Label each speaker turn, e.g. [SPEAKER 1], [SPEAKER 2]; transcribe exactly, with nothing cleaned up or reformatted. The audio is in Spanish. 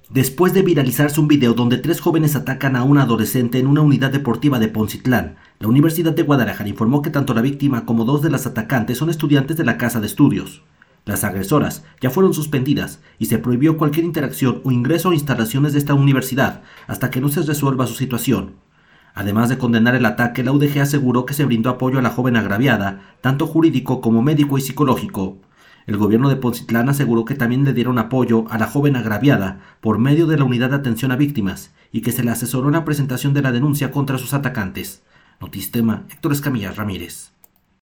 [SPEAKER 1] Después de viralizarse un video donde tres jóvenes atacan a una adolescente en una unidad deportiva de Poncitlán, la Universidad de Guadalajara informó que tanto la víctima como dos de las atacantes son estudiantes de la casa de estudios. Las agresoras ya fueron suspendidas y se prohibió cualquier interacción o ingreso a instalaciones de esta universidad hasta que no se resuelva su situación. Además de condenar el ataque, la U D G aseguró que se brindó apoyo a la joven agraviada, tanto jurídico como médico y psicológico. El gobierno de Poncitlán aseguró que también le dieron apoyo a la joven agraviada por medio de la Unidad de Atención a Víctimas y que se le asesoró en la presentación de la denuncia contra sus atacantes. Notistema, Héctor Escamilla Ramírez.